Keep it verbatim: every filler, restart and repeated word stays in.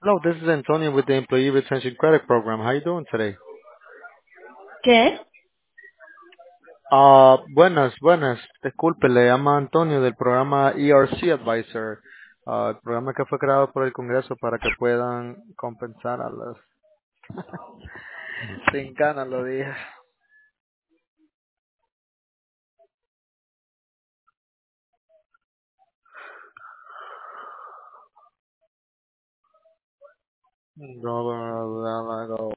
Hello, this is Antonio with the Employee Retention Credit Program. How you doing today? ¿Qué? Ah, buenas, buenas. Disculpe, le llama Antonio del programa E R C Advisor, ah, el programa que fue creado por el Congreso para que puedan compensar a las... Sin ganas lo dije. Go, go, go, go.